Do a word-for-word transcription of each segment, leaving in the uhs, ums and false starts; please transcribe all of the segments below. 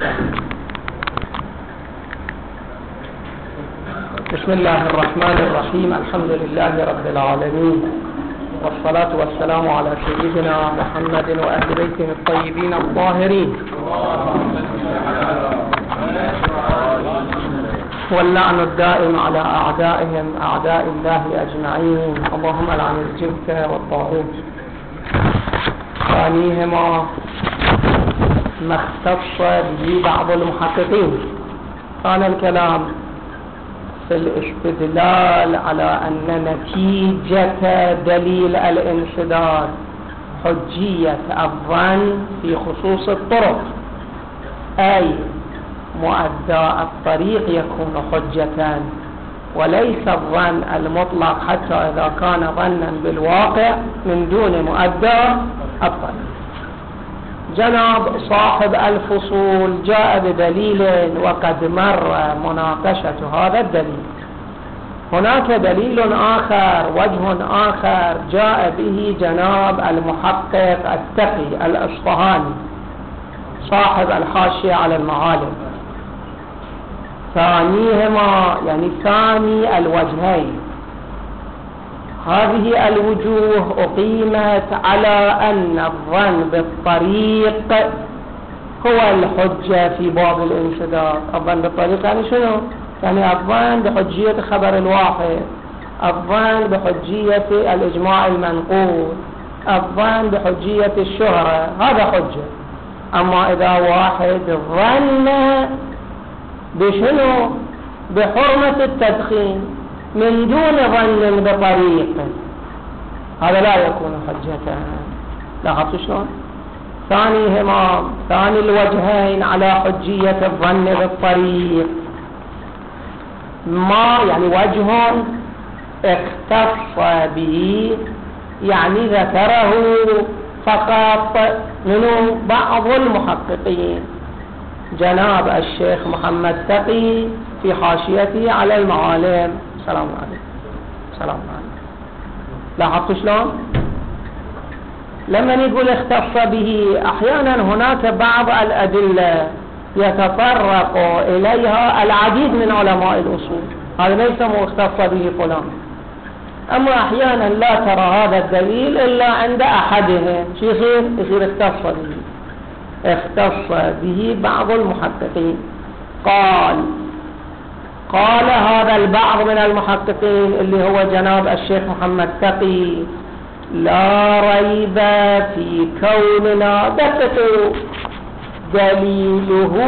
بسم الله الرحمن الرحيم. الحمد لله رب العالمين، والصلاة والسلام على سيدنا محمد وأهل بيته الطيبين الطاهرين، واللعن الدائم على أعدائهم أعداء الله أجمعين. اللهم لعن الجبت والطاغوت. ثانيهما ما اختص به بعض المحققين. كان الكلام في الاستدلال على أن نتيجة دليل الانسداد حجية الظن في خصوص الطرق، أي مؤدى الطريق يكون حجة، وليس الظن المطلق حتى إذا كان ظنا بالواقع من دون مؤدى الطريق. جناب صاحب الفصول جاء بدليل وقد مر مناقشة هذا الدليل. هناك دليل آخر، وجه آخر جاء به جناب المحقق التقي الأصفهاني صاحب الحاشية على المعالم. ثانيهما يعني ثاني الوجهين، هذه الوجوه أقيمت على أن الظن بالطريق هو الحجة في باب الانسداد. الظن بالطريق يعني شنو؟ يعني الظن بحجية خبر الواحد، الظن بحجية الإجماع المنقول، الظن بحجية الشهرة، هذا حجة. أما إذا واحد ظن بشنو؟ بحرمة التدخين من دون ظن بطريق، هذا لا يكون حجة. لاحظتوا شلون؟ ثانيهما ثاني الوجهين على حجية الظن بالطريق ما يعني وجه اختص به، يعني ذكره فقط منه بعض المحققين. جناب الشيخ محمد تقي في حاشيته على المعالم. السلام عليكم. السلام عليكم. لاحظتوا شلون؟ لما نقول اختص به، احيانا هناك بعض الادله يتطرق اليها العديد من علماء الاصول، هذا ليس اختص به فلان. اما احيانا لا ترى هذا الدليل الا عند احدهم، شو يصير؟ يصير اختص به. اختص به بعض المحققين. قال قال هذا البعض من المحققين اللي هو جناب الشيخ محمد تقي: لا ريب في كوننا دققوا دليله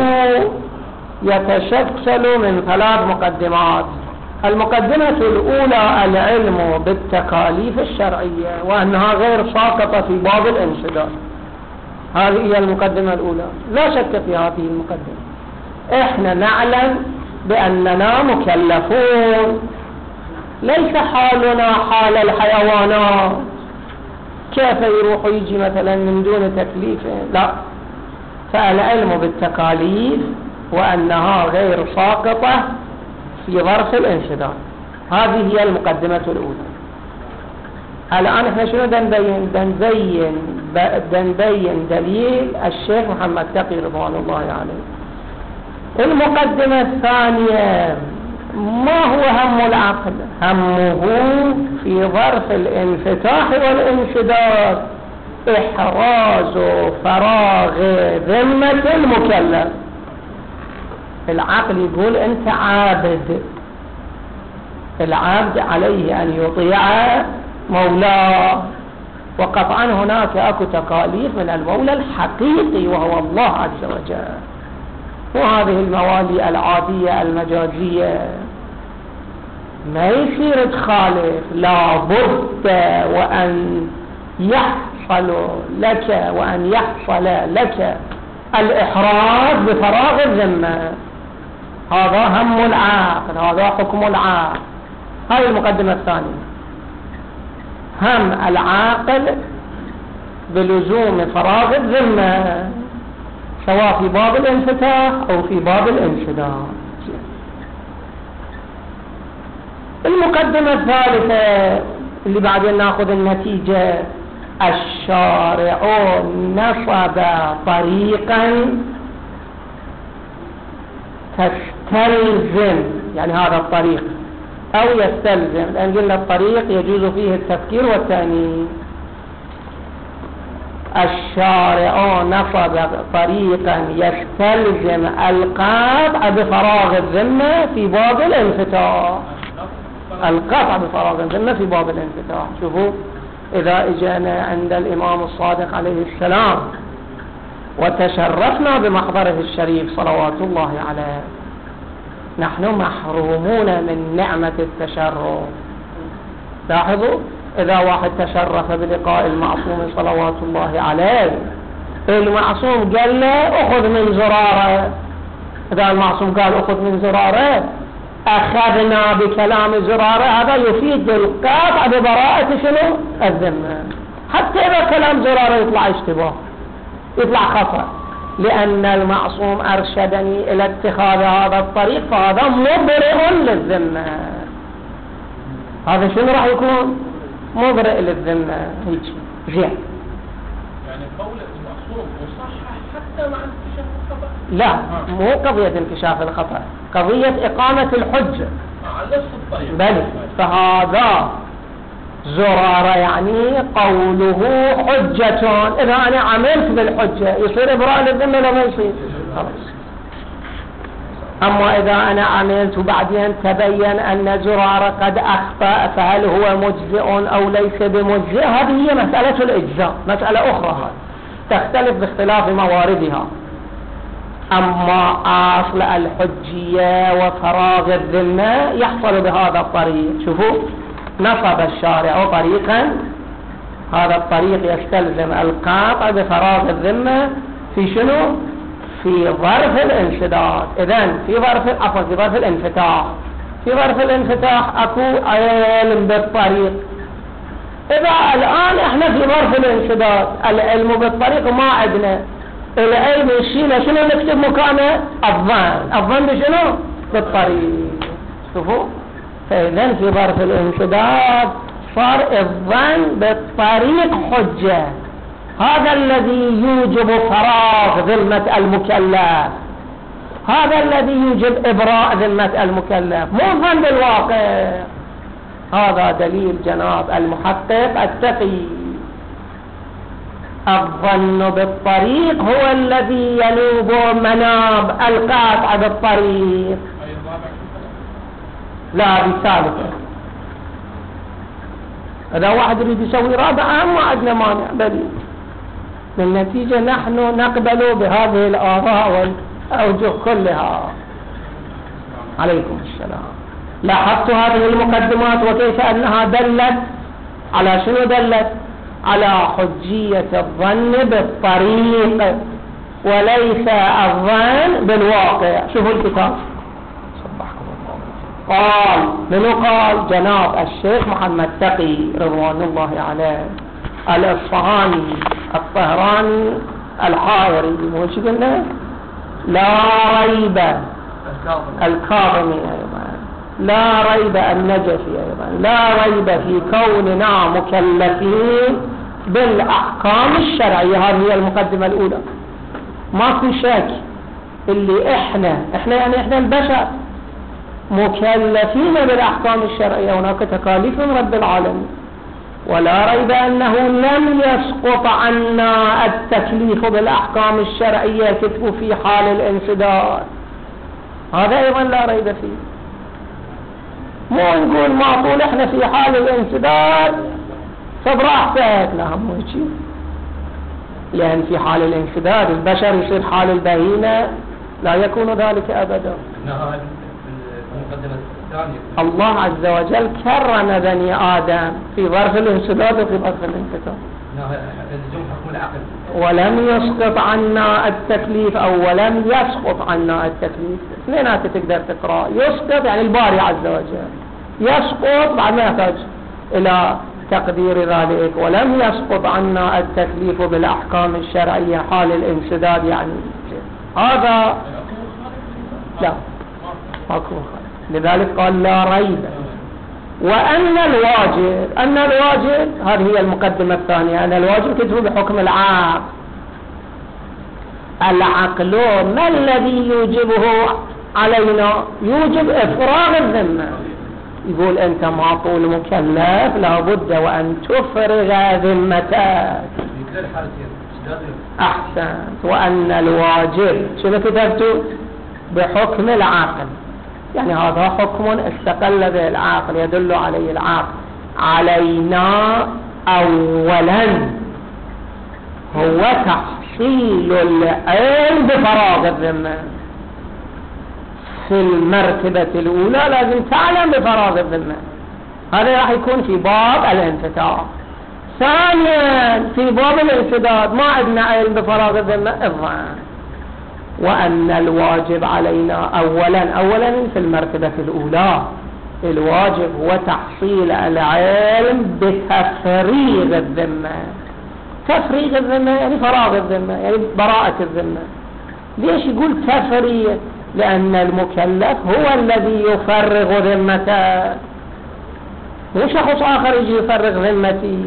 يتشكل من ثلاث مقدمات. المقدمة الأولى العلم بالتكاليف الشرعية وأنها غير ساقطة في باب الانسداد. هذه هي المقدمة الأولى، لا شك في هذه المقدمة. احنا نعلم بأننا مكلفون، ليس حالنا حال الحيوانات كيف يروح يجي مثلا من دون تكليف، لا. فالعلم بالتكاليف وأنها غير ساقطة في ظرف الانسداد، هذه هي المقدمة الأولى. الآن احنا شنو دنبين؟ دنبين دنبين دليل الشيخ محمد تقي رضوان الله عليه. المقدمة الثانية: ما هو هم العقل؟ همه في ظرف الانفتاح والانسداد إحراز فراغ ذمة المكلف. العقل يقول أنت عابد، العبد عليه أن يطيع مولاه، وقطعا هناك أكو تكاليف من المولى الحقيقي وهو الله عز وجل، وهذه الموالي العادية المجازية ما يصير تخالف، لابد وأن يحصل لك وأن يحصل لك الإحراز بفراغ الذمة. هذا هم العقل، هذا حكم العقل. هذه المقدمة الثانية، هم العاقل بلزوم فراغ الذمة سواء في باب الانفتاح أو في باب الانسداد. المقدمة الثالثة اللي بعدين ناخذ النتيجة: الشارع نصب طريقا تستلزم يعني هذا الطريق أو يستلزم، لأن قلنا الطريق يجوز فيه التفكير والتأنيث. الشارع نصب طريقا يستلزم القطع بفراغ الذمة في باب الانفتاح. القطع بفراغ الذمة في باب الانفتاح. شوفوا إذا اجانا عند الإمام الصادق عليه السلام وتشرفنا بمحضره الشريف صلوات الله عليه، نحن محرومون من نعمة التشرف. لاحظوا إذا واحد تشرف بلقاء المعصوم صلوات الله عليه، المعصوم قال له أخذ من زراره، إذا المعصوم قال أخذ من زراره أخذنا بكلام زراره، هذا يفيد القطع ببراءة شنو؟ الذمة. حتى إذا كلام زراره يطلع اشتباه، يطلع خطأ، لأن المعصوم أرشدني إلى اتخاذ هذا الطريق، فهذا مبرئ للذمة. هذا شنو راح يكون؟ مبرئ للذمة. هيك زين. يعني قول المعصوم مصحح حتى مع انكشاف الخطأ؟ لا، مو قضية انكشاف الخطأ، قضية إقامة الحجة على نفس الطريق. بل فهذا زرارة يعني قوله حجة، إذا أنا عملت بالحجة يصير إبراء للذمة ولا ما يصير؟ خلاص. أما إذا أنا عملت وبعدين تبين أن زرارة قد أخطأ، فهل هو مجزئ أو ليس بمجزئ؟ هذه هي مسألة الإجزاء، مسألة أخرى تختلف باختلاف مواردها. أما أصل الحجية وفراغ الذمة يحصل بهذا الطريق. شوفوا نصب الشارع طريقا، هذا الطريق يستلزم القاطع بفراغ الذمة في شنو؟ في ظرف الانسداد. إذن في ظرف عفوا في ظرف الانفتاح. في ظرف الانفتاح أكو علم بالطريق. إذا الآن إحنا في ظرف الانسداد، العلم بالطريق ما عندنا، العلم الشيء شنو نكتب مكانه؟ الظن. الظن بشنو؟ بالطريق. شوفوا فإذن في ظرف الانسداد صار الظن بالطريق حجة، هذا الذي يوجب فراغ ذمة المكلف، هذا الذي يوجب إبراء ذمة المكلف، مو الظن بالواقع. هذا دليل جناب المحقق التقي. الظن بالطريق هو الذي ينوب مناب القاطع بالطريق. لا بالثالثة. إذا واحد يريد يسوي رابعة ما عندنا مانع، بل بالنتيجة نحن نقبل بهذه الآراء والأوجه كلها. عليكم السلام. لاحظت هذه المقدمات وكيف أنها دلت على شنو؟ دلت على حجية الظن بالطريق وليس الظن بالواقع. شوفوا الكتاب. قال منو قال؟ جناب الشيخ محمد تقي رضوان الله عليه الإصفهاني الطهراني الحائري. مو شو قلنا؟ لا ريب الكاظمي أيضا، لا ريب النجفي أيضا، لا ريب في كوننا مكلفين بالأحكام الشرعية. هذه هي المقدمة الأولى. ماكو شك اللي إحنا إحنا يعني إحنا البشر مكلفين بالأحكام الشرعية، هناك تكاليف من رب العالمين، ولا ريب أنه لم يسقط عنا التكليف بالأحكام الشرعية كتب في حال الانسداد. هذا أيضا لا ريب فيه. مو نقول ما طول إحنا في حال الانسداد فبراحتك، لا هم هيك، لأن في حال الانسداد البشر يصير حال البهيمة، لا يكون ذلك أبدا. الله عز وجل كرم بني آدم في ظرف الانسداد وفي ظرف الانفتاح، ولم يسقط عنا التكليف أو ولم يسقط عنا التكليف. اثنينات تقدر تقرأ. يسقط يعني الباري عز وجل، يسقط بعد ما يحتاج إلى تقدير ذلك. ولم يسقط عنا التكليف بالأحكام الشرعية حال الانسداد، يعني هذا لا ماكو. لذلك قال لا ريب. وأن الواجب أن الواجب هذه هي المقدمة الثانية، أن الواجب كتب بحكم العقل. العقل ما الذي يوجبه علينا يوجب إفراغ الذمة. يقول أنت معطول مكلف لابد وأن تفرغ ذمتك. أحسنت. وأن الواجب شنو كتبته؟ بحكم العاقل، يعني هذا حكم استقل به العاقل يدل عليه العاقل. علينا أولا هو تحصيل العلم بفراغ الذمة. في المرتبة الأولى لازم تعلم بفراغ الذمة، هذا راح يكون في باب الانفتاح. ثانيا في باب الانسداد ما عندنا علم بفراغ الذمة إضعاف. وأن الواجب علينا أولا أولا في المرتبة الأولى الواجب هو تحصيل العلم بتفريغ الذمة. تفريغ الذمة يعني فراغ الذمة، يعني براءة الذمة. ليش يقول تفريغ؟ لأن المكلف هو الذي يفرغ ذمته، مو شخص آخر يجي يفرغ ذمتي.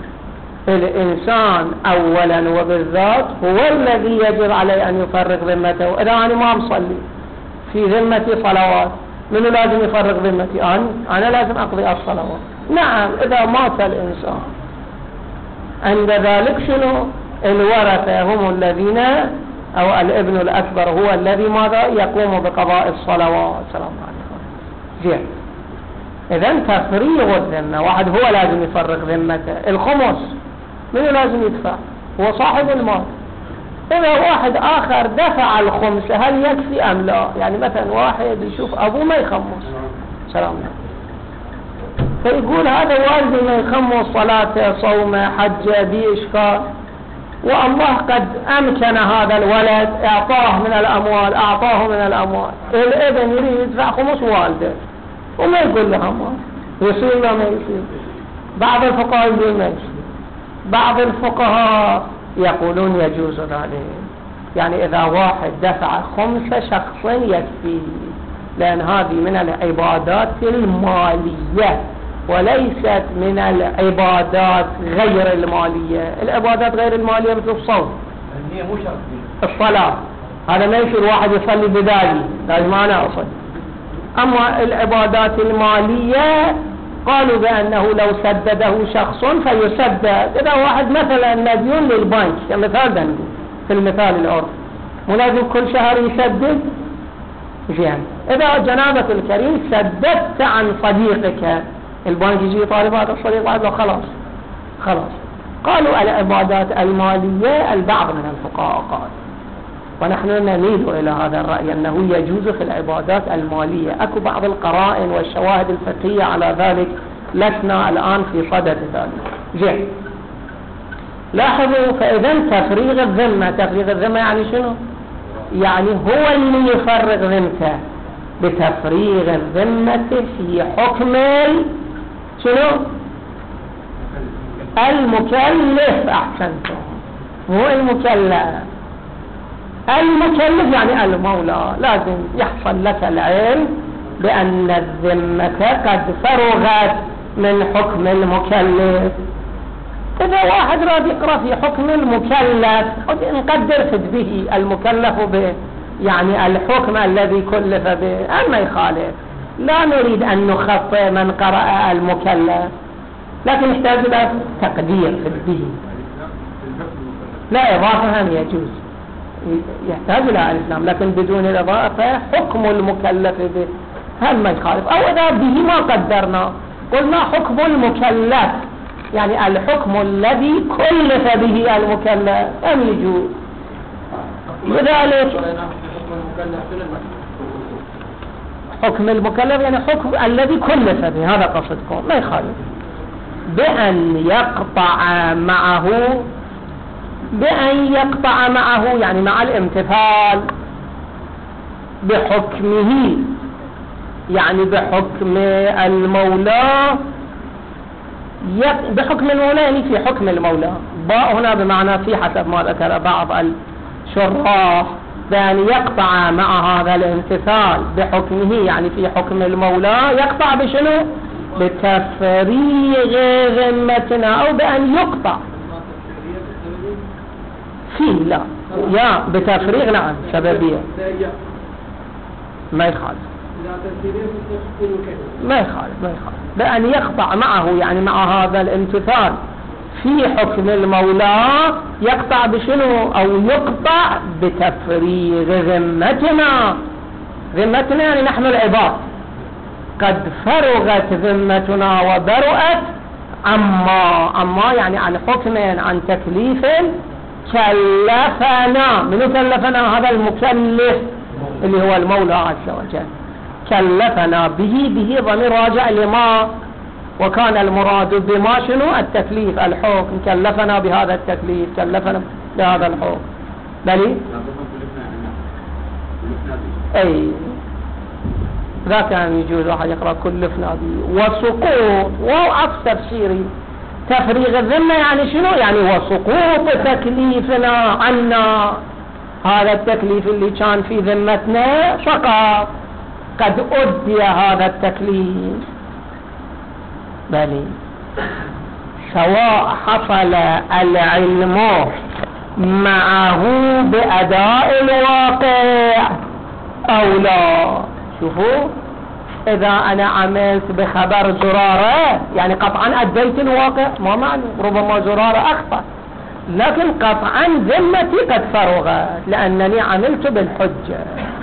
الإنسان أولا وبالذات هو الذي يجب عليه أن يفرغ ذمته. إذا أنا ما مصلي في ذمتي صلوات، منو لازم يفرغ ذمتي؟ أنا أنا لازم أقضي الصلوات. نعم إذا مات الإنسان عند ذلك شنو؟ الورثة هم الذين، أو الابن الأكبر هو الذي ماذا يقوم بقضاء الصلوات. السلام عليكم. زين. إذن تفريغ الذمة، واحد هو لازم يفرغ ذمته. الخمس منو لازم يدفع؟ هو صاحب المال. إذا واحد آخر دفع الخمس هل يكفي أم لا؟ يعني مثلا واحد يشوف أبوه ما يخمس، سلام عليكم، فيقول هذا والدي ما يخمس، صلاته صومه حجه بإشكال، والله قد أمكن هذا الولد إعطاه من الأموال، أعطاه من الأموال. الابن يريد يدفع خمس والده وما يقول له أموال، يصير لا ما يصير. بعض الفقهاء يقول ما يصير، بعض الفقهاء يقولون يجوز ذلك. يعني إذا واحد دفع خمسة شخص يكفي، لأن هذه من العبادات المالية وليست من العبادات غير المالية. العبادات غير المالية مثل الصوم، هي مو شرط الصلاة، هذا ما يصير واحد يصلي بدالي لازم أنا أصلي. أما العبادات المالية قالوا بأنه لو سدده شخص فيسدد. إذا واحد مثلا مديون للبنك كمثال دنجو في المثال العرفي، مو لازم كل شهر يسدد؟ زين. إذا جنابة الكريم سددت عن صديقك، البنك يجي يطالب هذا الصديق له خلاص خلاص. قالوا العبادات المالية البعض من الفقهاء قال، ونحن نميل إلى هذا الرأي أنه يجوز في العبادات المالية. أكو بعض القرائن والشواهد الفقهية على ذلك، لسنا الآن في صدد ذلك. جيد. لاحظوا، فإذا تفريغ الذمة، تفريغ الذمة يعني شنو؟ يعني هو اللي يفرغ ذمته بتفريغ الذمة في حكم شنو؟ المكلف. أحسنتم، هو المكلف. المكلف يعني المولى، لازم يحصل لك العلم بأن الذمة قد فرغت من حكم المكلف. إذا واحد راد يقرأ في حكم المكلف نقدر فد به المكلف به، يعني الحكم الذي كلف به، أما يخالف لا نريد أن نخطئ من قرأ المكلف، لكن يحتاج إلى تقدير فد به. لا إضافة هم يجوز، يحتاج إلى الإسلام، لكن بدون الإضافة حكم المكلف به هل ما يخالف. أو إذا به ما قدرنا قلنا حكم المكلف، يعني الحكم الذي كلف به المكلف أم يجوز. لذلك حكم المكلف يعني حكم الذي كلف به، هذا قصدكم، ما يخالف. بأن يقطع معه، بأن يقطع معه يعني مع الامتثال بحكمه، يعني بحكم المولى، بحكم المولى يعني في حكم المولى. باء هنا بمعنى في، حسب ما ذكر بعض الشراح، بأن يقطع مع هذا الامتثال بحكمه يعني في حكم المولى، يقطع بشنو؟ بتفريغ ذمتنا، أو بأن يقطع فيه، لا يا بتفريغ، نعم سببية، ما يخالف ما يخالف ما يخالف بأن يقطع معه، يعني مع هذا الامتثال في حكم المولى يقطع بشنو؟ أو يقطع بتفريغ ذمتنا. ذمتنا يعني نحن العباد، قد فرغت ذمتنا وبرأت عما عما يعني عن حكم، عن تكليف كلفنا. منو كلفنا؟ هذا المكلف اللي هو المولى عز وجل. كلفنا به، به ضمير راجع لما، وكان المراد بما شنو؟ التكليف، الحكم. كلفنا بهذا التكليف، كلفنا بهذا الحكم. بلي اي ذا كان يجوز واحد يقرأ كلفنا به. وسقوط وعطف تفسيري، تفريغ الذمة يعني شنو؟ يعني وسقوط تكليفنا عنا. هذا التكليف اللي كان في ذمتنا سقط، قد أدي هذا التكليف. بلي سواء حصل العلم معه بأداء الواقع أو لا. شوفوا، إذا أنا عملت بخبر زرارة يعني قطعا أديت الواقع، ما معنى ربما زرارة أخطأ، لكن قطعا ذمتي قد فرغت لأنني عملت بالحجة.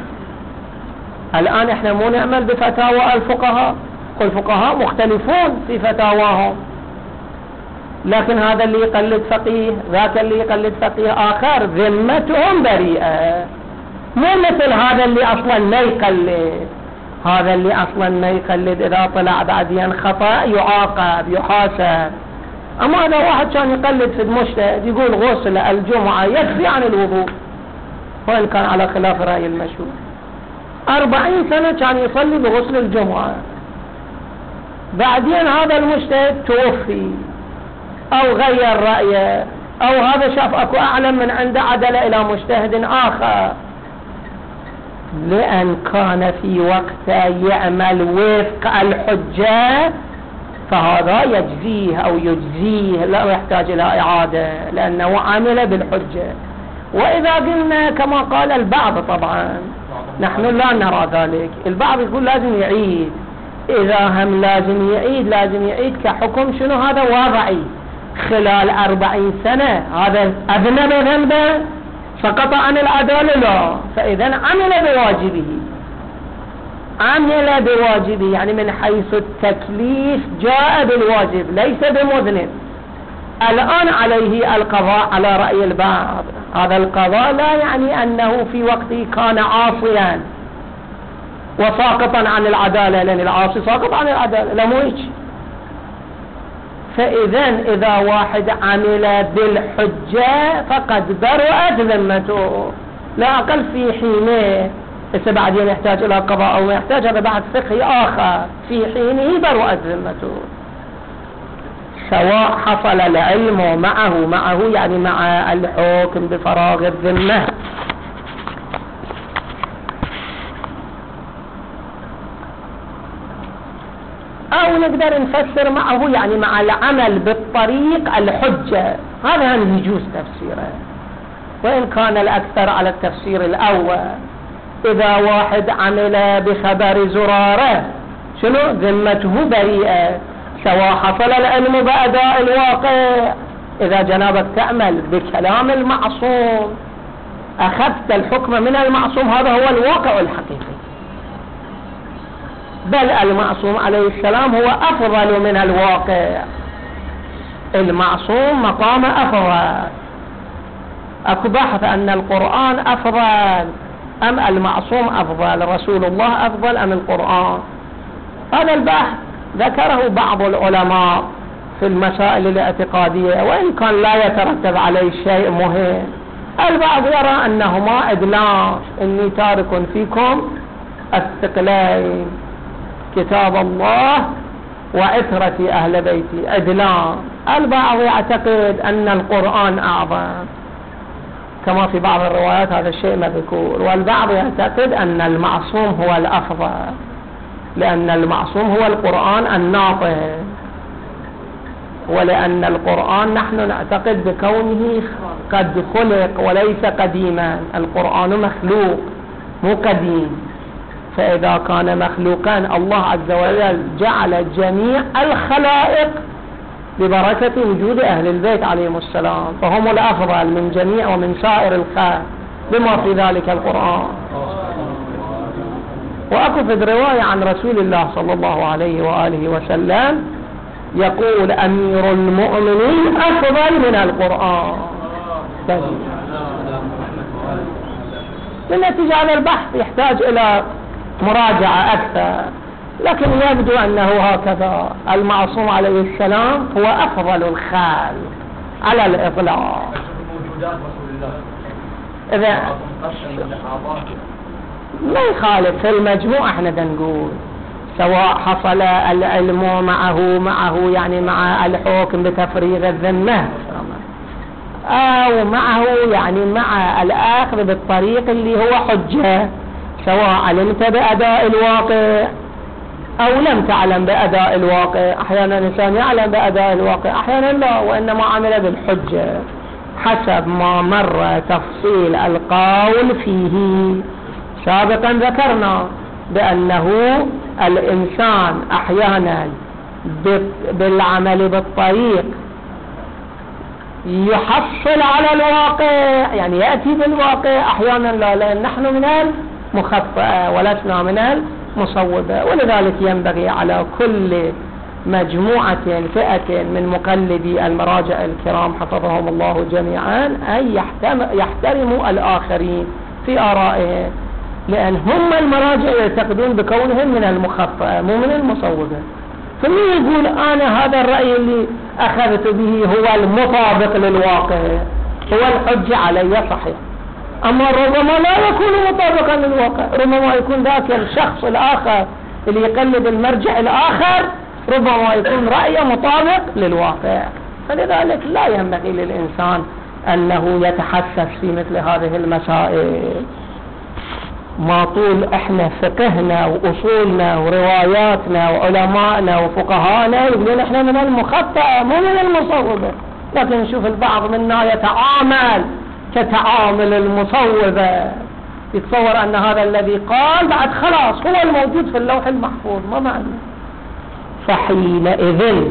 الآن احنا مو نعمل بفتاوى الفقهاء، والفقهاء مختلفون في فتاواهم، لكن هذا اللي يقلد فقيه، ذاك اللي يقلد فقيه آخر، ذمتهم بريئة. مو مثل هذا اللي أصلا ما يقلد. هذا اللي أصلا ما يقلد إذا طلع بعدين خطأ يعاقب يحاسب. أما هذا واحد كان يقلد في المجتهد يقول غسل الجمعة يكفي عن الوضوء، وإن كان على خلاف رأي المشهور، أربعين سنة كان يصلي بغسل الجمعة، بعدين هذا المجتهد توفي أو غير رأيه، أو هذا شاف أكو أعلم من عنده عدل إلى مجتهد آخر، لأن كان في وقته يعمل وفق الحجة فهذا يجزيه أو يجزيه، لا يحتاج إلى إعادة لأنه عمل بالحجة. وإذا قلنا كما قال البعض، طبعا نحن لا نرى ذلك، البعض يقول لازم يعيد. إذا هم لازم يعيد، لازم يعيد كحكم شنو؟ هذا واضعي خلال أربعين سنة، هذا أذنب ذنبه سقط عن العدالة، لا، فإذا عمل بواجبه، عمل بواجبه يعني من حيث التكليف جاء بالواجب ليس بمذنب. الآن عليه القضاء على رأي البعض. هذا القضاء لا يعني أنه في وقته كان عاصيا وساقطا عن العدالة، لأن العاصي ساقط عن العدالة، لا مو هيك. فإذا إذا واحد عمل بالحجة فقد برأت ذمته، لا أقل في حينه. إذا بعدين يحتاج إلى قضاء أو يحتاج هذا بعد فقهي آخر، في حينه برأت ذمته. سواء حصل العلم معه، معه يعني مع الحكم بفراغ الذمة، أو نقدر نفسر معه يعني مع العمل بالطريق الحجة، هذا هم يجوز تفسيره، وإن كان الأكثر على التفسير الأول. إذا واحد عمل بخبر زرارة شنو؟ ذمته بريئة، سواء حصل العلم بأداء الواقع. إذا جنابك تعمل بكلام المعصوم أخذت الحكم من المعصوم، هذا هو الواقع الحقيقي، بل المعصوم عليه السلام هو أفضل من الواقع. المعصوم مقام أفضل. أكو بحث أن القرآن أفضل أم المعصوم أفضل، رسول الله أفضل أم القرآن؟ هذا البحث ذكره بعض العلماء في المسائل الاعتقادية، وإن كان لا يترتب عليه شيء مهم. البعض يرى أنهما عدلان، إني تارك فيكم الثقلين، كتاب الله وعترة أهل بيتي، عدلان. البعض يعتقد أن القرآن أعظم كما في بعض الروايات، هذا الشيء مذكور. والبعض يعتقد أن المعصوم هو الأفضل، لأن المعصوم هو القرآن الناطق، ولأن القرآن نحن نعتقد بكونه قد خلق وليس قديما، القرآن مخلوق مو قديم. فإذا كان مخلوقا الله عز وجل جعل جميع الخلائق ببركة وجود أهل البيت عليهم السلام، فهم الأفضل من جميع ومن سائر الخلق بما في ذلك القرآن. وأكفد رواية عن رسول الله صلى الله عليه وآله وسلم يقول أمير المؤمنين أفضل من القرآن. لنتيجة على البحث يحتاج إلى مراجعة أكثر، لكن يبدو أنه هكذا المعصوم عليه السلام هو أفضل الخلق على الإطلاق. إذا لا يخالف في المجموع احنا نقول سواء حصل العلم معه معه يعني مع الحكم بتفريغ الذمة أو معه يعني مع الآخذ بالطريق اللي هو حجة، سواء علمت بأداء الواقع أو لم تعلم بأداء الواقع. أحيانا الإنسان يعلم بأداء الواقع أحيانا لا، وإنما عمل بالحجة حسب ما مر تفصيل القول فيه. سابقا ذكرنا بأنه الإنسان أحيانا بالعمل بالطريق يحصل على الواقع، يعني يأتي بالواقع، أحيانا لا، لأن نحن من المخطئة ولسنا من المصوبة. ولذلك ينبغي على كل مجموعة فئة من مقلدي المراجع الكرام حفظهم الله جميعا أن يحترموا الآخرين في آرائهم، لأن هم المراجع يعتقدون بكونهم من المخطئة مو من المصوبة. فمن يقول أنا هذا الرأي اللي أخذت به هو المطابق للواقع هو الحجة علي صحيح، أما ربما لا يكون مطابقا للواقع، ربما يكون ذاك الشخص الآخر اللي يقلد المرجع الآخر ربما يكون رأيه مطابق للواقع. فلذلك لا ينبغي للإنسان أنه يتحسس في مثل هذه المسائل. ما طول احنا فقهنا واصولنا ورواياتنا وعلمائنا وفقهانا يقولون احنا من المخطئة مو من المصوبة، لكن نشوف البعض منا يتعامل كتعامل المصوبة، يتصور ان هذا الذي قال بعد خلاص هو الموجود في اللوح المحفوظ، ما معنى. فحينئذ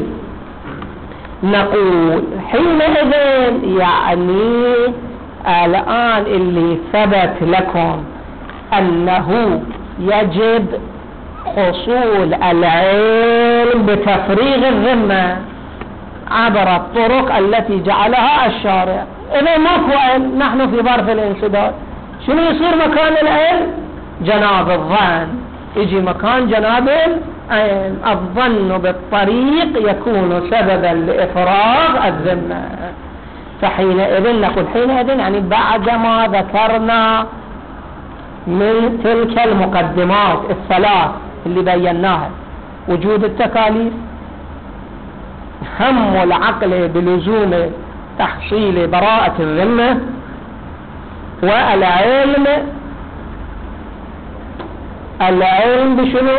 نقول حينئذ يعني الآن اللي ثبت لكم أنه يجب حصول العلم بتفريغ الذمة عبر الطرق التي جعلها الشارع. إذا ماكو علم نحن في ظرف الانسداد، شنو يصير مكان العلم؟ جناب الظن، يجي مكان جناب العلم. الظن بالطريق يكون سببا لإفراغ الذمة. فحينئذ نقول حينئذ يعني بعدما ذكرنا من تلك المقدمات الثلاث اللي بيناها، وجود التكاليف، هم العقل بلزوم تحصيل براءة الذمة، والعلم العلم بشنو؟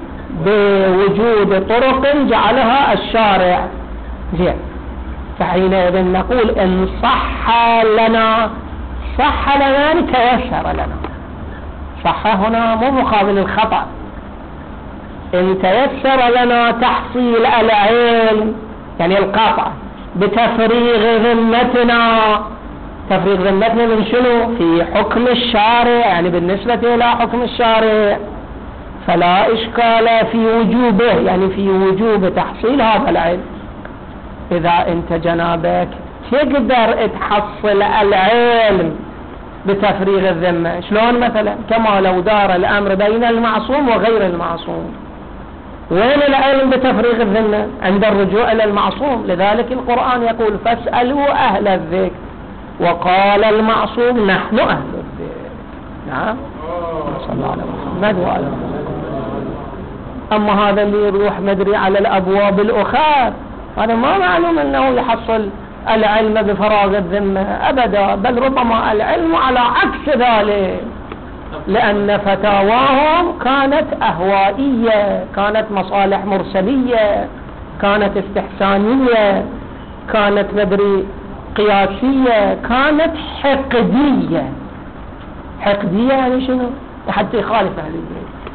بوجود طرق جعلها الشارع. زين، فحينئذ نقول إن صح لنا صح لنا تيسر لنا. صح هنا مو مقابل الخطأ، إن تيسر لنا تحصيل العلم يعني القطع بتفريغ ذمتنا. تفريغ ذمتنا من شنو؟ في حكم الشارع، يعني بالنسبة إلى حكم الشارع فلا إشكال في وجوبه، يعني في وجوب تحصيل هذا العلم. إذا أنت جنابك تقدر تحصل العلم بتفريغ الذمة، شلون مثلا؟ كما لو دار الأمر بين المعصوم وغير المعصوم. وين العلم بتفريغ الذمة؟ عند الرجوع إلى المعصوم. لذلك القرآن يقول فاسألوا أهل الذكر، وقال المعصوم نحن أهل الذكر. نعم، صلى الله عليه محمد وعلى محمد. أما هذا اللي يروح مدري على الأبواب الأخرى هذا ما معلوم أنه يحصل العلم بفراغ الذمة أبدا، بل ربما العلم على عكس ذلك، لأن فتاواهم كانت أهوائية، كانت مصالح مرسلية، كانت استحسانية، كانت مدري قياسية، كانت حقدية. حقدية يعني شنو؟ حتى يخالف أهل البيت.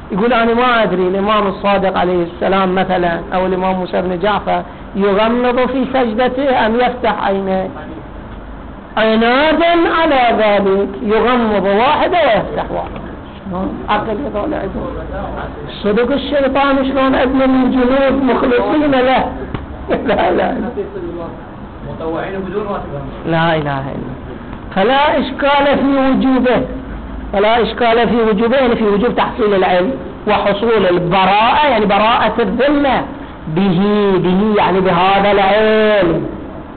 يقول أنا ما أدري الإمام الصادق عليه السلام مثلا أو الإمام موسى بن جعفر يغمض في سجدته أم يفتح عينيه، عنادا على ذلك يغمض واحدة ويفتح واحدة. عقل هذول عدو صدق الشيطان شلون ابن من جنود مخلصين له. لا لا مطوعين بدون راتب. لا إله إلا فلا إشكال في وجوبه، فلا إشكال في وجوبه يعني في وجوب تحصيل العلم وحصول البراءة، يعني براءة الذمة به به يعني بهذا العلم.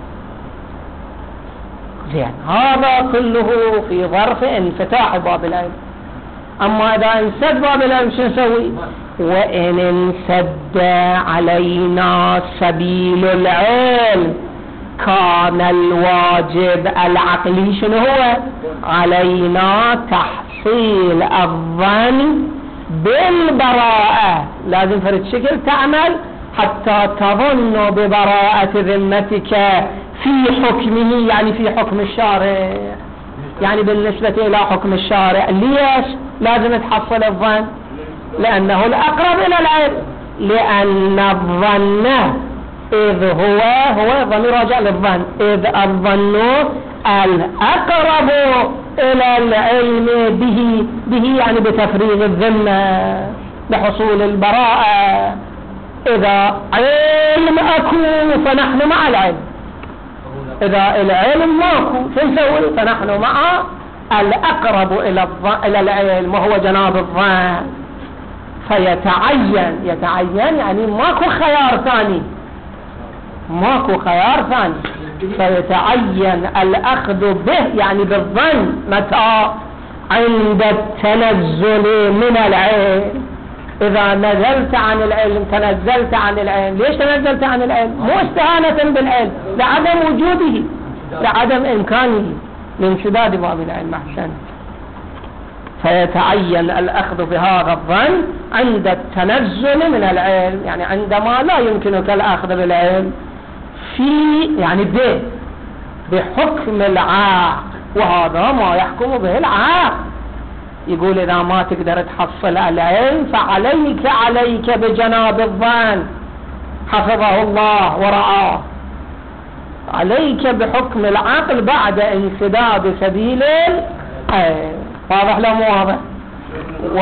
زين هذا كله في ظرف انفتاح باب العلم. أما إذا انسد باب العلم شو نسوي؟ وإن انسد علينا سبيل العلم كان الواجب العقلي شنو هو؟ علينا تحصيل الظن بالبراءة. لازم فرد شكل تعمل حتى تظن ببراءة ذمتك في حكمه، يعني في حكم الشارع، يعني بالنسبة إلى حكم الشارع. ليش لازم تحصل الظن؟ لأنه الأقرب إلى العلم، لأن الظن إذ هو هو ظن راجع للظن، إذ الظن الأقرب إلى العلم به به يعني بتفريغ الذمة لحصول البراءة. إذا علم أكو فنحن مع العلم، إذا العلم ماكو فنسوي فنحن مع الأقرب إلى إلى العلم وهو جناب الظن. فيتعين يتعين يعني ماكو خيار ثاني، ماكو خيار ثاني، فيتعين الأخذ به يعني بالظن. متى؟ عند التنزل من العلم. إذا نزلت عن العلم تنزلت عن العلم. ليش تنزلت عن العلم؟ مو استهانة بالعلم، لعدم وجوده، لعدم إمكانه، لانسداد باب العلم. أحسن. فيتعين الأخذ بهذا الظن عند التنزل من العلم، يعني عندما لا يمكنك الأخذ بالعلم في يعني به بحكم العاق، وهذا ما يحكم به العاق. يقول إذا ما تقدر تحصل العلم فعليك عليك بجناب الظن حفظه الله ورعاه، عليك بحكم العقل بعد انسداد سبيل العلم. واضح لا مو واضح؟ و...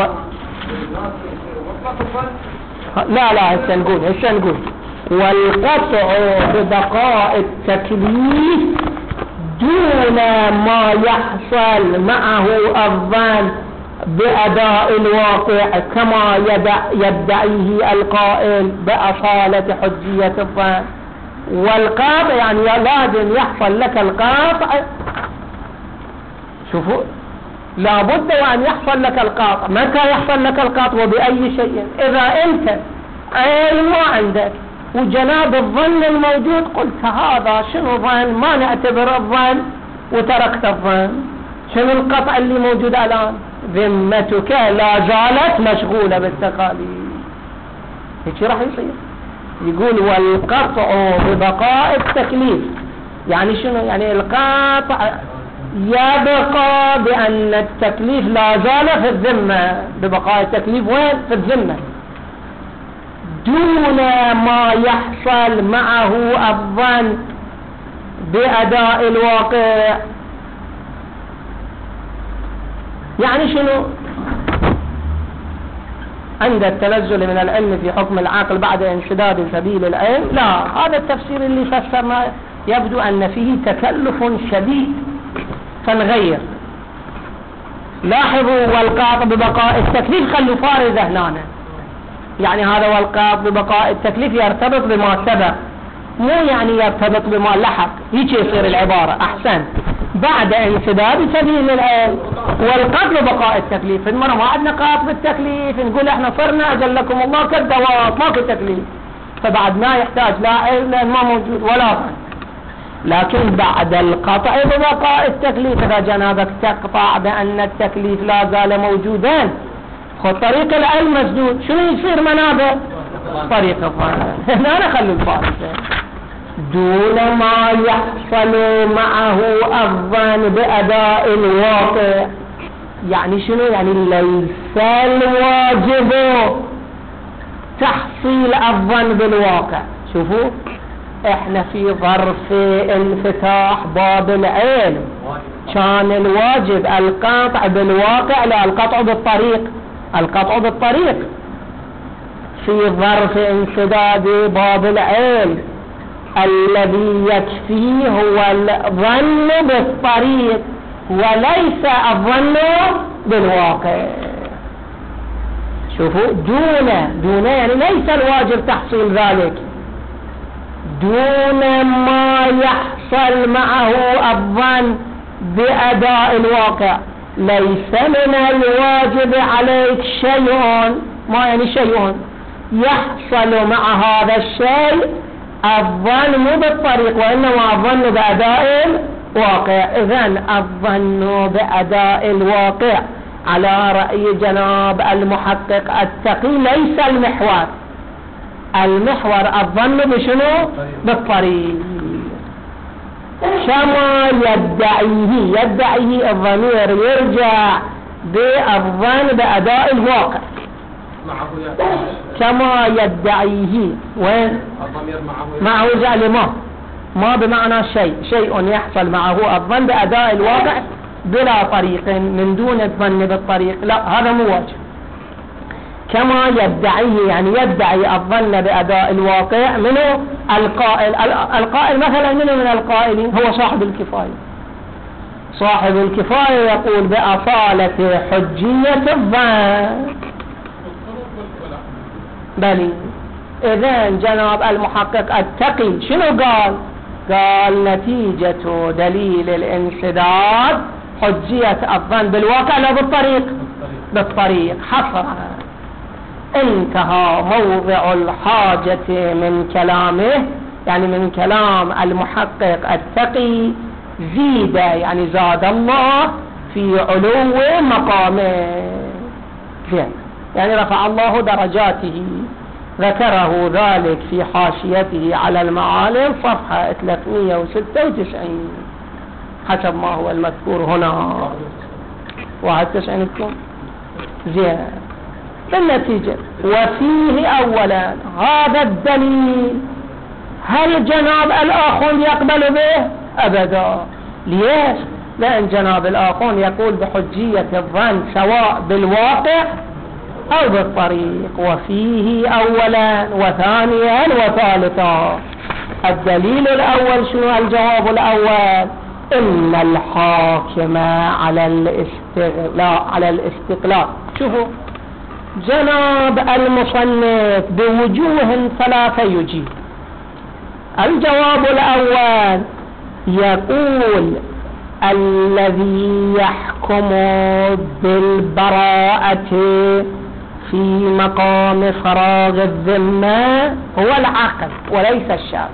لا لا هسه نقول هسه نقول والقطع ببقاء التكليف دون ما يحصل معه الظن بأداء الواقع كما يدعيه القائل بأصالة حجية الظن. والقاطع يعني لازم يحصل لك القاطع، شوفوا لابد وأن يحصل لك القاطع. متى يحصل لك القاطع وبأي شيء؟ إذا أنت علم عندك وجناب الظن الموجود قلت هذا شنو ظن، ما نعتبر الظن وتركت الظن. شنو القطع اللي موجود الآن؟ ذمتك لا زالت مشغولة بالتقاليد. هيك راح يصير. يقول والقطع ببقاء التكليف يعني شنو؟ يعني القطع يبقى بأن التكليف لا زال في الذمة، ببقاء التكليف وين؟ في الذمة، دون ما يحصل معه الظن بأداء الواقع. يعني شنو؟ عند التنزل من العلم في حكم العقل بعد انسداد سبيل العلم. لا، هذا التفسير اللي فسرنا يبدو أن فيه تكلف شديد، فنغير. لاحظوا والقاط ببقاء التكليف خلوا فارزة هنا، يعني هذا والقاط ببقاء التكليف يرتبط بما سبق، مو يعني يرتبط بما لحق. هيك يصير العبارة أحسن. بعد انسداد سبيل العلم والقاط ببقاء التكليف. المرة ما عندنا قاط بالتكليف نقول احنا صرنا أجلكم الله كالدواب ماكو تكليف، فبعد ما يحتاج لا علم لأن ما موجود ولا ظن. لكن بعد القطع ببقاء التكليف إذا جنابك تقطع بأن التكليف لا زال موجودا، خذ طريق العلم مسدود، شنو يصير منابع؟ طريق الظن. هنا نخلي الفارسة دون ما يحصل معه الظن بأداء الواقع. يعني شنو؟ يعني ليس الواجب تحصيل الظن بالواقع. شوفوا احنا في ظرف انفتاح باب العلم كان الواجب القطع بالواقع، لا القطع بالطريق، القطع بالطريق. في ظرف انسداد باب العلم الذي يكفيه هو الظن بالطريق وليس الظن بالواقع. شوفوا دون دون يعني ليس الواجب تحصيل ذلك دون ما يحصل معه الظن بأداء الواقع. ليس من الواجب عليك شيء، ما يعني شيء يحصل مع هذا الشيء الظن مو بالطريق وإنما الظن بأداء الواقع. إذن الظن بأداء الواقع على رأي جناب المحقق التقي ليس المحور. المحور الظن بشنو؟ بالطريق. كما يدعيه يدعيه الضمير يرجع بالظن بأداء الواقع كما يدعيه. وين الضمير معه؟ معه جعل ما ما بمعنى شيء شيء يحصل معه الظن بأداء الواقع بلا طريق من دون الظن بالطريق، لا هذا مو واجب. كما يدعيه يعني يدعي الظن بأداء الواقع منه القائل. القائل مثلا منه من القائلين هو صاحب الكفاية. صاحب الكفاية يقول بأصالة حجية الظن. بلي إذن جناب المحقق التقي شنو قال؟ قال نتيجة دليل الانسداد حجية الظن بالواقع لا بالطريق. بالطريق حصرا. انتهى موضع الحاجة من كلامه، يعني من كلام المحقق التقي. زيد يعني زاد الله في علو مقامه، زين يعني رفع الله درجاته. ذكره ذلك في حاشيته على المعالم صفحة ثلاثمئة وستة وتسعين حسب ما هو المذكور هنا. واحد وتسعين لكم زين. بالنتيجة وفيه أولا هذا الدليل هل جناب الآخون يقبل به؟ أبدا. ليش؟ لأن جناب الآخون يقول بحجية الظن سواء بالواقع أو بالطريق. وفيه أولا وثانيا وثالثا. الدليل الأول شنو؟ الجواب الأول إن الحاكم على الاستقلال على الاستقلال. شوفوا جناب المصنف بوجوه ثلاثة يجيب. الجواب الأول يقول الذي يحكم بالبراءة في مقام فراغ الذمة هو العقل وليس الشرع.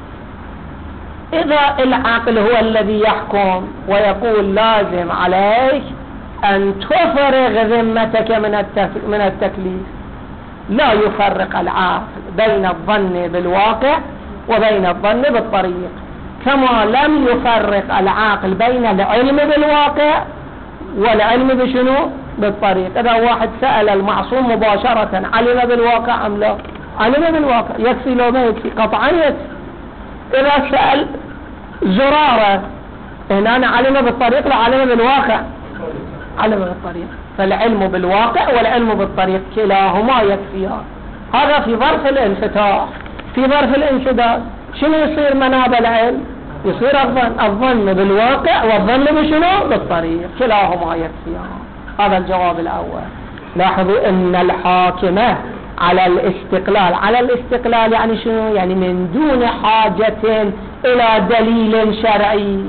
إذا العقل هو الذي يحكم ويقول لازم عليك أن تفرغ ذمتك من من التكليف، لا يفرق العقل بين الظن بالواقع وبين الظن بالطريق، كما لم يفرق العقل بين العلم بالواقع والعلم بشنو؟ بالطريق. إذا واحد سأل المعصوم مباشرة علم بالواقع أم لا؟ علم بالواقع، يكفي لو ما يكفي؟ قطعا يكفي. إذا سأل زرارة هنا أنا علم بالطريق لا علم بالواقع؟ علم بالطريق. فالعلم بالواقع والعلم بالطريق كلاهما يكفيان. هذا في ظرف الانفتاح. في ظرف الانسداد شنو يصير مناب العلم؟ يصير الظن الظن بالواقع والظن بشنو؟ بالطريق، كلاهما يكفيان. هذا الجواب الأول. لاحظوا ان الحاكمة على الاستقلال. على الاستقلال يعني شنو؟ يعني من دون حاجة الى دليل شرعي.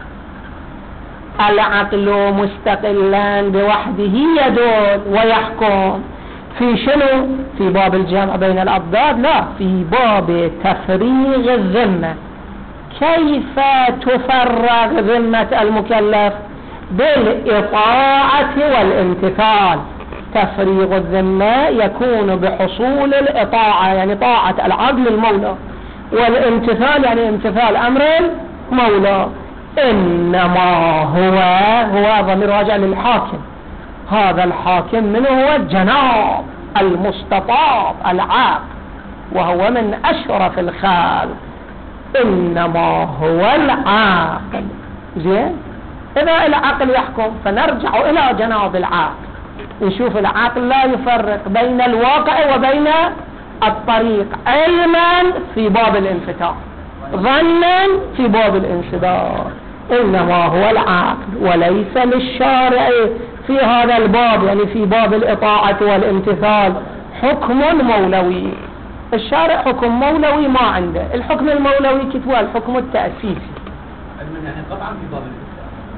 العقل مستقلا بوحده يدل ويحكم في شنو؟ في باب الجمع بين الأضداد؟ لا، في باب تفريغ الذمة. كيف تفرغ ذمة المكلف؟ بالإطاعة والامتثال. تفريغ الذمة يكون بحصول الإطاعة يعني طاعة العبد المولى، والامتثال يعني امتثال أمر المولى. إنما هو هو ضمير راجع للحاكم. هذا الحاكم من هو؟ الجناب المستطاب العاقل، وهو من أشرف الخلق، إنما هو العاقل. زين، إذا العقل يحكم فنرجع إلى جناب العاقل، نشوف العاقل لا يفرق بين الواقع وبين الطريق، علما في باب الانفتاح، ظنا في باب الانسداد، إنما هو العاقل، وليس للشارع في هذا الباب، يعني في باب الإطاعة والامتثال، حكم مولوي. الشارع حكم مولوي ما عنده، الحكم المولوي كتبه الحكم التأسيسي. يعني طبعا في باب الانفتاح.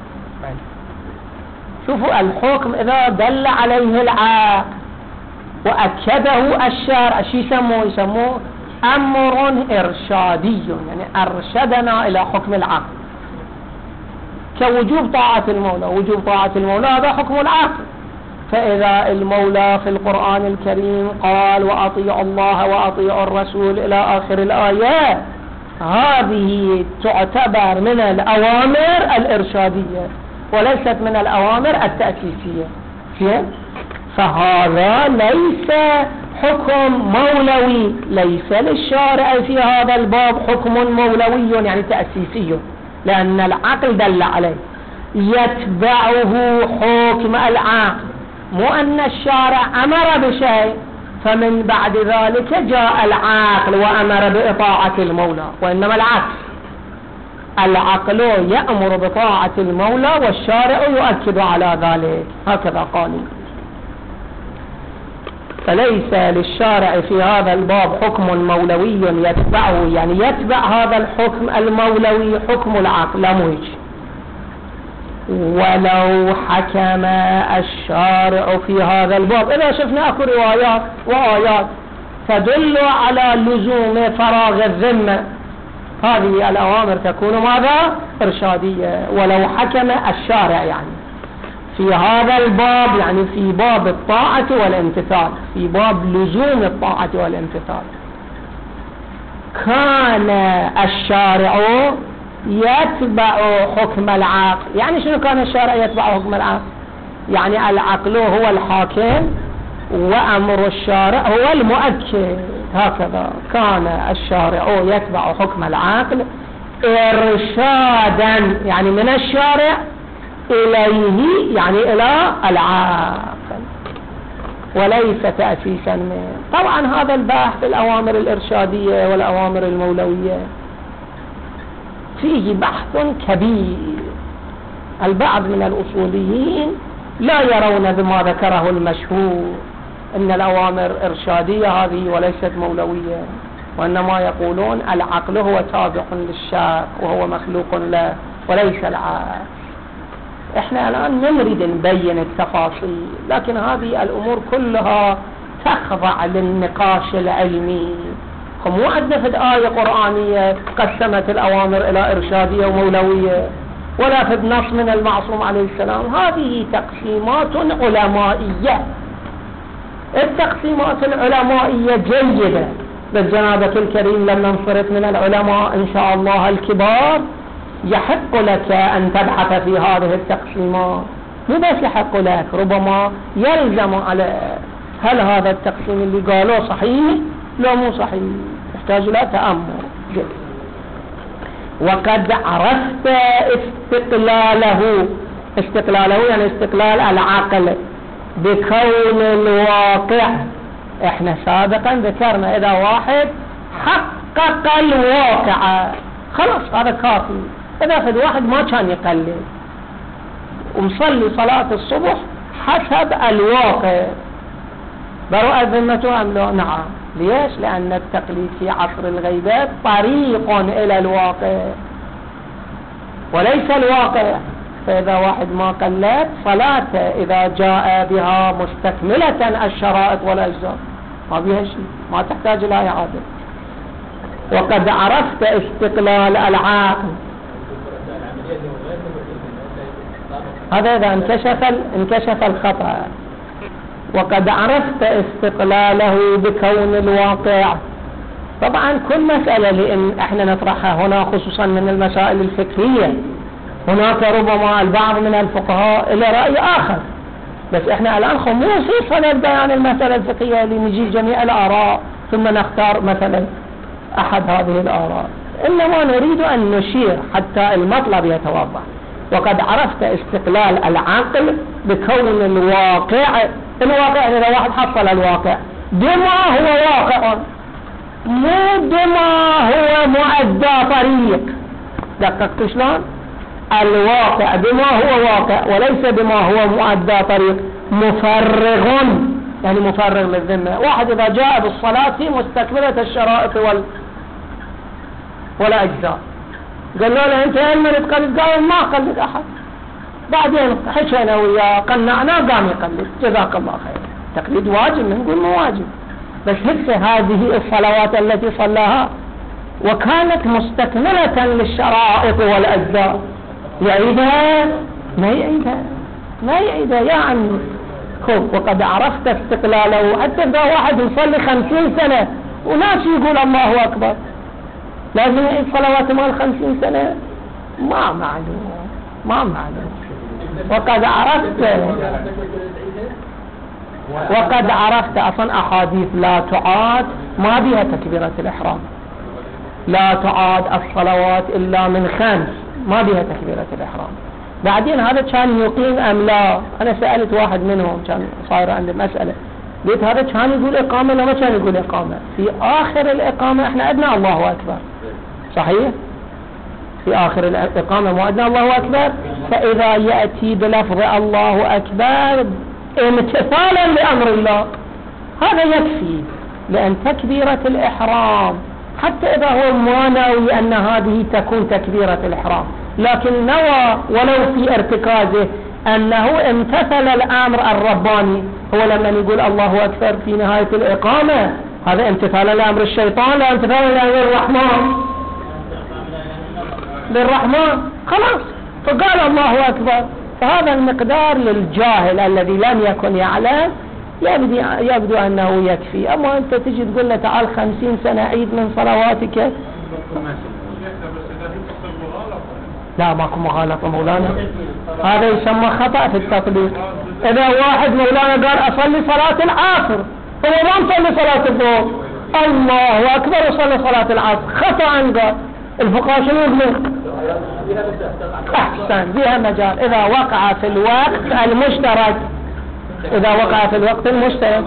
شوفوا، الحكم إذا دل عليه العاقل وأكده الشارع شو يسموه؟ يسموه أمر إرشادي، يعني أرشدنا إلى حكم العقل، كوجوب طاعة المولى. وجوب طاعة المولى هذا حكم العقل. فإذا المولى في القرآن الكريم قال وأطيعوا الله وأطيعوا الرسول إلى آخر الآيات، هذه تعتبر من الأوامر الإرشادية وليست من الأوامر التأسيسية. فهذا ليس حكم مولوي، ليس للشارع في هذا الباب حكم مولوي يعني تأسيسي، لأن العقل دل عليه، يتبعه حكم العقل، مو أن الشارع أمر بشيء فمن بعد ذلك جاء العقل وأمر بإطاعة المولى، وإنما العكس، العقل يأمر بطاعة المولى والشارع يؤكد على ذلك، هكذا قالوا. فليس للشارع في هذا الباب حكم مولوي يتبعه، يعني يتبع هذا الحكم المولوي حكم العقل، لا مو هيك. ولو حكم الشارع في هذا الباب، إذا شفنا أكو روايات وآيات تدل على لزوم فراغ الذمة، هذه الأوامر تكون ماذا؟ إرشادية. ولو حكم الشارع يعني في هذا الباب، يعني في باب الطاعة والامتثال، في باب لزوم الطاعة والامتثال، كان الشارع يتبع حكم العقل. يعني شنو كان الشارع يتبع حكم العقل؟ يعني العقل هو الحاكم وأمر الشارع هو المؤكد، هكذا كان الشارع يتبع حكم العقل إرشادا، يعني من الشارع إليه، يعني إلى العاقل، وليس تأسيسا منه. طبعا هذا البحث في الأوامر الإرشادية والأوامر المولوية فيه بحث كبير. البعض من الأصوليين لا يرون بما ذكره المشهور إن الأوامر إرشادية هذه وليست مولوية، وإنما يقولون العقل هو تابع للشارع وهو مخلوق له وليس العقل. احنا الآن نريد نبين التفاصيل، لكن هذه الأمور كلها تخضع للنقاش العلمي. مو عندنا في آية قرآنية قسمت الأوامر إلى إرشادية ومولوية، ولا في النص من المعصوم عليه السلام. هذه تقسيمات علمائية، التقسيمات العلمائية جيدة. بالجنابة الكريم لما انصرف من العلماء إن شاء الله الكبار يحق لك أن تبحث في هذه التقسيمات، مو بس يحق لك، ربما يلزم على هل هذا التقسيم اللي قالوه صحيح لا مو صحيح، يحتاج إلى تأمل. وقد عرفت استقلاله، استقلاله يعني استقلال العقل بكون الواقع. احنا سابقا ذكرنا إذا واحد حقق الواقع خلاص هذا كافي. إذا في واحد ما كان يقلد ومصلي صلاة الصبح حسب الواقع، برؤى ذمته أم لا؟ نعم. ليش؟ لأن التقليد في عصر الغيبات طريق إلى الواقع وليس الواقع. فإذا واحد ما قلد صلاته إذا جاء بها مستكملة الشرائط والأجزاء ما بيها شيء، ما تحتاج إلى إعادة. وقد عرفت استقلال العقل، هذا إذا انكشف انكشف الخطأ. وقد عرفت استقلاله بكون الواقع. طبعا كل مسألة لأن احنا نطرحها هنا خصوصا من المسائل الفقهية، هناك ربما البعض من الفقهاء إلى رأي آخر، بس احنا الآن خموسي صدد بيان المسألة الفقهية اللي نجيب جميع الآراء ثم نختار مثلا أحد هذه الآراء، إنما نريد أن نشير حتى المطلب يتوضح. وقد عرفت استقلال العقل بكون الواقع، الواقع إذا واحد حصل الواقع بما هو واقع مو بما هو مؤدى طريق. دققت شلون؟ الواقع بما هو واقع وليس بما هو مؤدى طريق. مفرغ يعني مفرغ للذمة. واحد إذا جاء بالصلاة مستكملة الشرائط وال ولا أجزاء، قال له أنت علما تقلد، قال ما قلد أحد، بعدين حكينا وياه قنعنا قام يقلد، جزاك الله خير. تقليد واجب؟ نقول مو واجب، بس هسه هذه الصلوات التي صلاها وكانت مستكملة للشرائط والأجزاء، يعيدها؟ ما يعيدها ما يعيدها يا عمي. وقد عرفت استقلاله. حتى إذا واحد يصلي خمسين سنة وناس يقول الله أكبر، لازم يعيد صلوات مال خمسين سنة؟ ما معلوم ما معلوم. وقد عرفت وقد عرفت أصلا أحاديث لا تعاد ما بها تكبيرة الإحرام، لا تعاد الصلوات إلا من خمس، ما بها تكبيرة الإحرام. بعدين هذا كان يقيم أم لا؟ أنا سألت واحد منهم كان صاير عندي مسألة، قلت هذا كان يقول إقامة ولا ما كان يقول إقامة؟ في آخر الإقامة إحنا أدنى الله أكبر، صحيح؟ في آخر الإقامة مو أدنى الله أكبر. فإذا يأتي بلفظ الله أكبر امتثالا لأمر الله هذا يكفي، لأن تكبيرة الإحرام حتى إذا هو ما ناوي أن هذه تكون تكبيرة الإحرام، لكن نوى ولو في ارتكازه أنه امتثل الأمر الرباني. هو لما يقول الله أكبر في نهاية الإقامة هذا امتثال لأمر الشيطان لا امتثال لأمر الرحمن للرحمن، خلاص فقال الله أكبر. فهذا المقدار للجاهل الذي لم يكن يعلم يبدو, يبدو أنه يكفي. أما أنت تجي تقول له تعال خمسين سنة عيد من صلواتك، لا ماكو مغالطة مولانا، هذا يسمى خطأ في التطبيق. إذا واحد مولانا قال أصلي صلاة العصر هو ما مصلي صلاة الظهر، الله أكبر وصلي صلاة العصر، خطأ قال. الفقهاء شنو يقولون؟ أحسن، بها مجال إذا وقع في الوقت المشترك، إذا وقع في الوقت المشترك.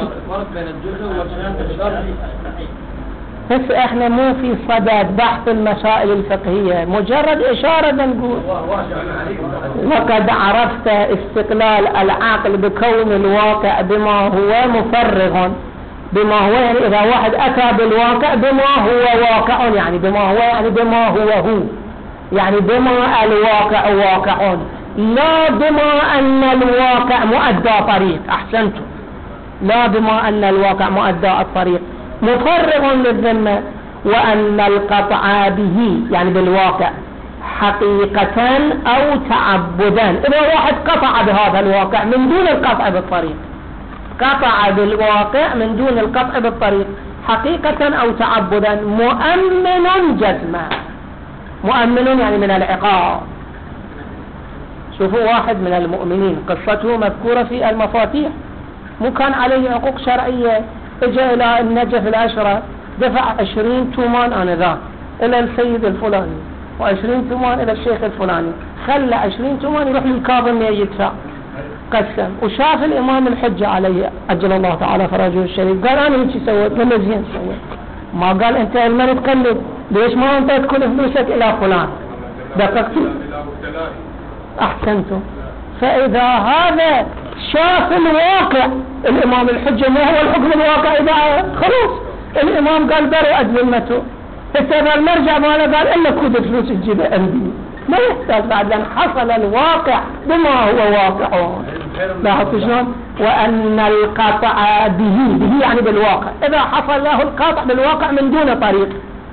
بس احنا مو في صدد بحث المسائل الفقهية، مجرد إشارة نقول. وقد عرفت استقلال العقل بكون الواقع بما هو مفرغ، بما هو يعني إذا واحد أتى بالواقع بما هو واقع، يعني بما هو يعني بما هو هو، يعني بما الواقع واقع، لا بما أن الواقع مؤدى طريق. أحسنتم، لا بما أن الواقع مؤدى الطريق، مفرغ للذمة. وأن القطع به يعني بالواقع حقيقة أو تعبدا. إذا واحد قطع بهذا الواقع من دون القطع بالطريق، قطع بالواقع من دون القطع بالطريق حقيقة أو تعبدا، مؤمن جزما. مؤمن يعني من العقاب. شوفوا واحد من المؤمنين قصته مذكورة في المفاتيح، مو كان عليه حقوق شرعية، اجى الى النجف الاشرف دفع عشرين تومان انذاك الى السيد الفلاني وعشرين تومان الى الشيخ الفلاني، خلى عشرين تومان يروح للكاظم يدفع، قسم. وشاف الامام الحجة عليه عجل الله تعالى فرجه الشريف، قال انا هيك سويت ولا زين سويت، ما قال انت علما تقلب، ليش ما انت تكون فلوسك الى فلان؟ دققت؟ احسنتم. فاذا هذا شاف الواقع، الامام الحجة ما هو الحكم الواقع، اذا خلاص الامام قال برئت ذمته، فاذا المرجع ما قال الا كود فلوس تجيبها عندي، ما يحتاج بعد، لان حصل الواقع بما هو واقع. لاحظوا شلون؟ وان القطع به، به يعني بالواقع، اذا حصل له القطع بالواقع من دون طريق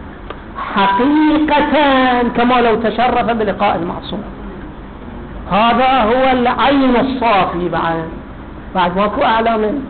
حقيقة كما لو تشرف بلقاء المعصوم. هذا هو العين الصافي، بعد بعد ماكو اعلى من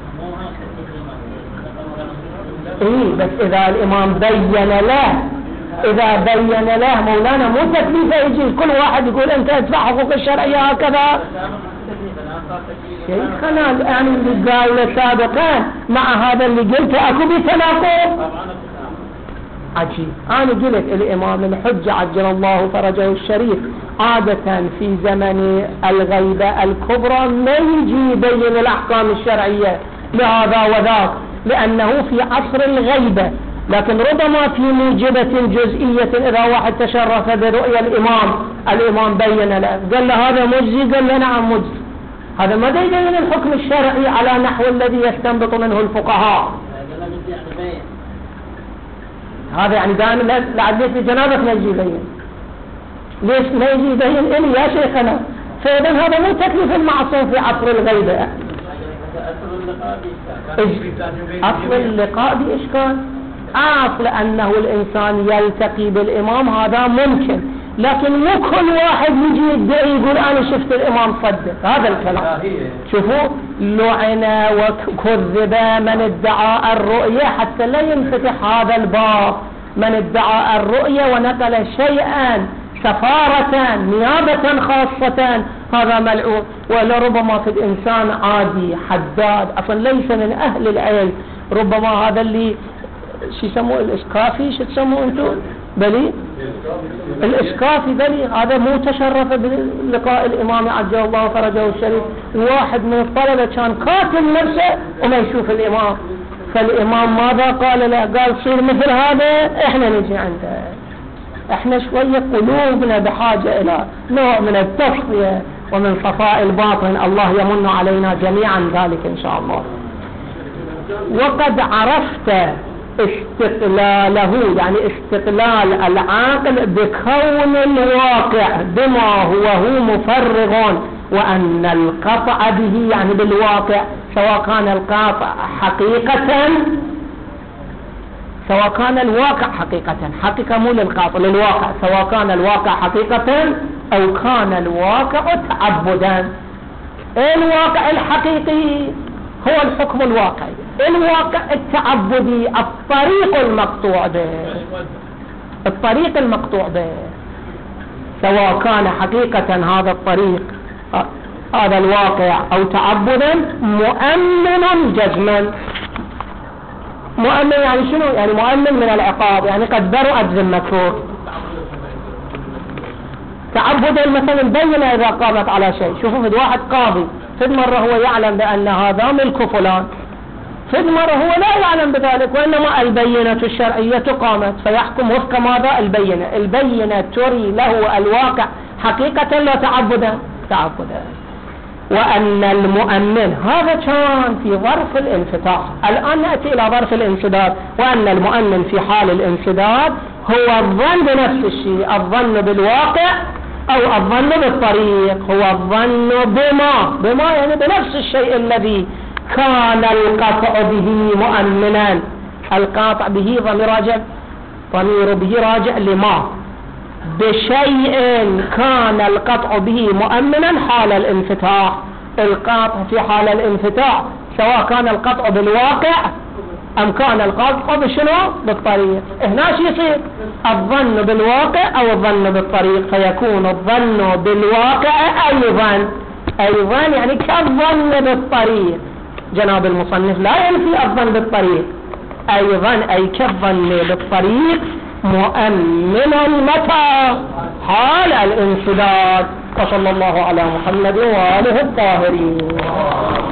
ايه. بس اذا الامام بين له، اذا بين له مولانا مو تكليفه يجي كل واحد يقول انت ادفع حقوق الشرعية هكذا. شيخنا يعني اللي قال سابقا مع هذا اللي قلته اكو بتناقض عجيب. انا قلت الامام الحجة عجل الله فرجه الشريف عادة في زمن الغيبة الكبرى ما يجي يبين الاحكام الشرعية لهذا وذاك لانه في عصر الغيبة، لكن ربما في موجبة جزئية اذا واحد تشرف برؤية الامام الامام بين له قال له هذا مجزي، قال له نعم مجزي. هذا ما يبين الحكم الشرعي على نحو الذي يستنبط منه الفقهاء. هذا يعني دائما لعديت بجنابك ما يجي يبين. ليش ما يجي يبين إلي يا شيخنا؟ فإذا هذا مو تكليف المعصوم في عصر الغيبة. أصل اللقاء بإشكال أصل أنه الإنسان يلتقي بالإمام هذا ممكن، لكن مو كل واحد يجي يدعي يقول أنا شفت الإمام صدق. هذا الكلام شوفوا لعن وكذب من ادعى الرؤية حتى لا ينفتح هذا الباب. من ادعى الرؤية ونقل شيئا سفارة نيابة خاصة هذا ملعون. ولربما في الإنسان عادي حداد أصلا ليس من أهل العلم، ربما هذا اللي شو يسموه الإسكافي، شو تسموه أنتم بلي الإسكافي بلي، هذا مو تشرف بلقاء الإمام عجل الله فرجه الشريف. واحد من الطلبة كان كاتب نفسه وما يشوف الإمام، فالإمام ماذا قال له؟ قال صير مثل هذا احنا نجي عنده. احنا شوية قلوبنا بحاجة الى نوع من التصفية ومن صفاء الباطن، الله يمن علينا جميعا ذلك ان شاء الله. وقد عرفت استقلاله يعني استقلال العاقل بكون الواقع بما هو هو مفرغ، وأن القطع به يعني بالواقع سواء كان القطع حقيقة سواء كان الواقع حقيقة حقيقة مو للقاطع للواقع سواء كان الواقع حقيقة أو كان الواقع تعبدا. الواقع الحقيقي هو الحكم الواقعي، الواقع التعبدي الطريق المقطوع به الطريق المقطوع به سواء كان حقيقة هذا الطريق هذا الواقع أو تعبدا مؤمن جزما. مؤمن يعني شنو؟ يعني مؤمن من العقاب، يعني قد برأت ذمته. تعبدا مثلا بين إذا قامت على شيء. شوفوا في واحد قاضي فد مرة هو يعلم بأن هذا ملك فلان، فد مرة هو لا يعلم بذلك، وإنما البينة الشرعية قامت فيحكم وفق ماذا؟ البينة. البينة تري له الواقع حقيقة لا تعبدا تعبدا. وأن المؤمن هذا كان في ظرف الانفتاح، الآن نأتي إلى ظرف الانسداد. وأن المؤمن في حال الانسداد هو الظن بنفس الشيء، الظن بالواقع أو الظن بالطريق، هو الظن بما بما يعني بنفس الشيء الذي كان القطع به مؤمنا. القاطع به ضمير راجع ضمير به راجع لما بشيء كان القطع به مؤمنا حال الانفتاح. القطع في حال الانفتاح سواء كان القطع بالواقع أم كان القطع بشنو؟ بالطريق. هنا شو يصير؟ الظن بالواقع أو الظن بالطريق، فيكون الظن بالواقع أيضا أيضا يعني كالظن بالطريق. جناب المصنف لا ينفي الظن بالطريق، أيضا أي كالظن بالطريق مؤمنا متى؟ حال الانسداد. وصلى الله على محمد وآله الطاهرين.